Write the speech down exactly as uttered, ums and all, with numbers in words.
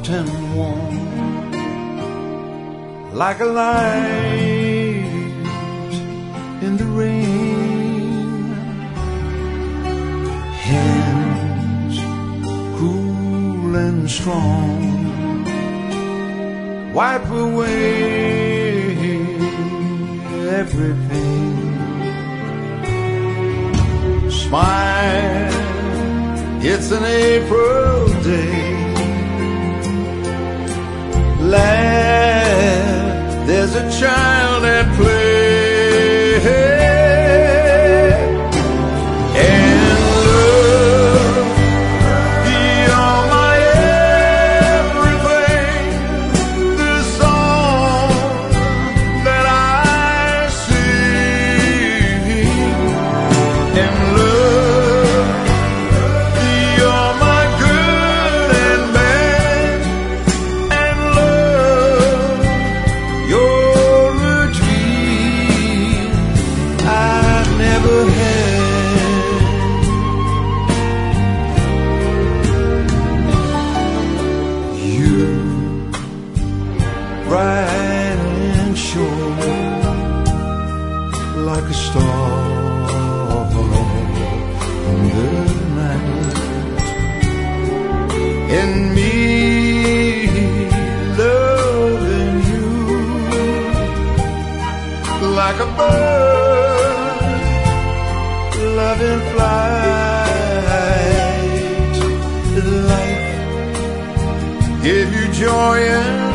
soft and warm, like a light in the rain. Hands cool and strong, wipe away every pain. Smile, it's an April day. Laugh, there's a child at play. And love, you're my everything. The song that I sing. And love, you're my good and bad. And love, you're a dream I never had. You, bright and sure, like a star in the night. And me loving you like a bird loving flight. Life give you joy and